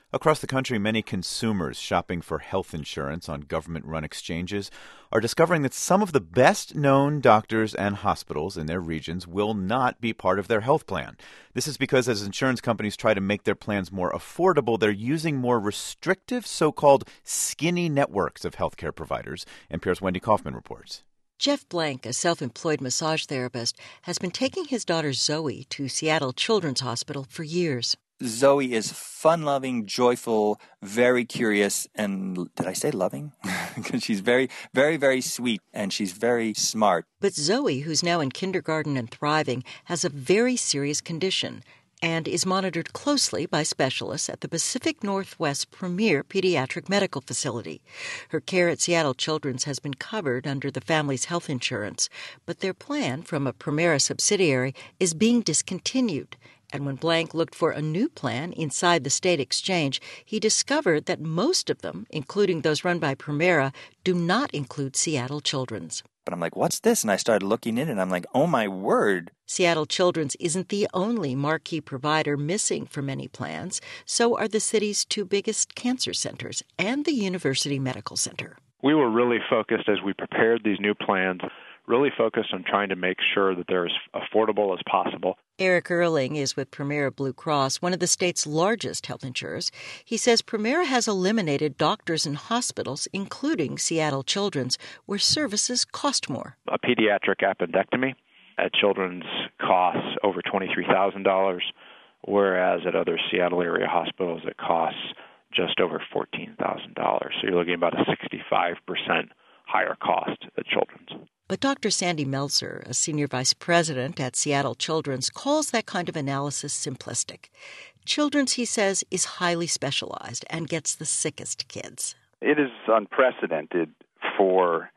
Across the country, many consumers shopping for health insurance on government-run exchanges are discovering that some of the best-known doctors and hospitals in their regions will not be part of their health plan. This is because as insurance companies try to make their plans more affordable, they're using more restrictive so-called skinny networks of healthcare providers. NPR's Wendy Kaufman reports. Jeff Blank, a self-employed massage therapist, has been taking his daughter Zoe to Seattle Children's Hospital for years. Zoe is fun-loving, joyful, very curious, and did I say loving? Because she's very, very, very sweet, and she's very smart. But Zoe, who's now in kindergarten and thriving, has a very serious condition and is monitored closely by specialists at the Pacific Northwest Premier Pediatric Medical Facility. Her care at Seattle Children's has been covered under the family's health insurance, but their plan from a Premera subsidiary is being discontinued. And when Blank looked for a new plan inside the state exchange, he discovered that most of them, including those run by Premera, do not include Seattle Children's. But I'm like, what's this? And I started looking in, and I'm like, oh, my word. Seattle Children's isn't the only marquee provider missing from many plans. So are the city's two biggest cancer centers and the University Medical Center. We were really focused as we prepared these new plans, really focused on trying to make sure that they're as affordable as possible. Eric Erling is with Premera Blue Cross, one of the state's largest health insurers. He says Premera has eliminated doctors and hospitals, including Seattle Children's, where services cost more. A pediatric appendectomy at Children's costs over $23,000, whereas at other Seattle area hospitals it costs just over $14,000. So you're looking at about a 65% higher cost at Children's. But Dr. Sandy Meltzer, a senior vice president at Seattle Children's, calls that kind of analysis simplistic. Children's, he says, is highly specialized and gets the sickest kids. It is unprecedented for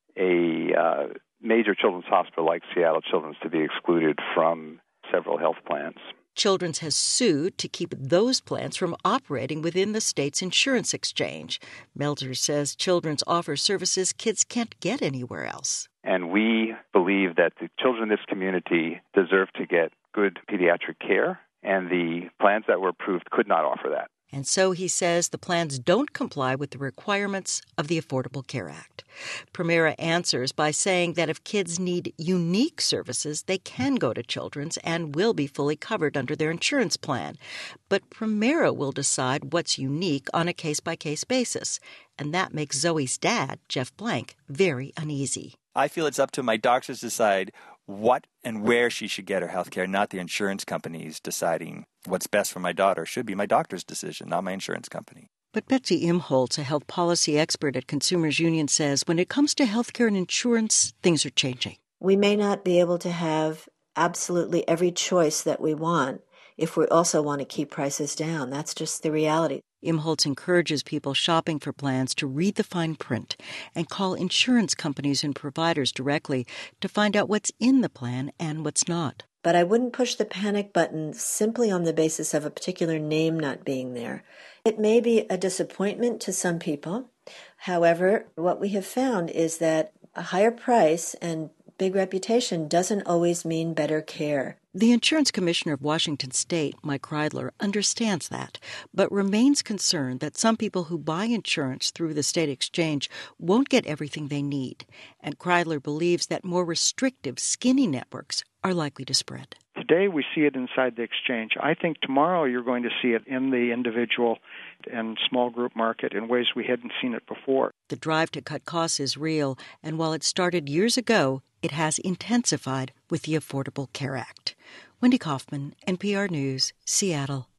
a major children's hospital like Seattle Children's to be excluded from several health plans. Children's has sued to keep those plans from operating within the state's insurance exchange. Meltzer says Children's offers services kids can't get anywhere else. And we believe that the children in this community deserve to get good pediatric care, and the plans that were approved could not offer that. And so he says the plans don't comply with the requirements of the Affordable Care Act. Premera answers by saying that if kids need unique services, they can go to Children's and will be fully covered under their insurance plan. But Premera will decide what's unique on a case-by-case basis. And that makes Zoe's dad, Jeff Blank, very uneasy. I feel it's up to my doctors to decide what and where she should get her health care, not the insurance companies deciding what's best for my daughter. It should be my doctor's decision, not my insurance company. But Betsy Imholtz, a health policy expert at Consumers Union, says when it comes to health care and insurance, things are changing. We may not be able to have absolutely every choice that we want if we also want to keep prices down. That's just the reality. Imholtz encourages people shopping for plans to read the fine print and call insurance companies and providers directly to find out what's in the plan and what's not. But I wouldn't push the panic button simply on the basis of a particular name not being there. It may be a disappointment to some people. However, what we have found is that a higher price and big reputation doesn't always mean better care. The insurance commissioner of Washington State, Mike Kreidler, understands that, but remains concerned that some people who buy insurance through the state exchange won't get everything they need. And Kreidler believes that more restrictive, skinny networks are likely to spread. Today we see it inside the exchange. I think tomorrow you're going to see it in the individual and small group market in ways we hadn't seen it before. The drive to cut costs is real, and while it started years ago, it has intensified with the Affordable Care Act. Wendy Kaufman, NPR News, Seattle.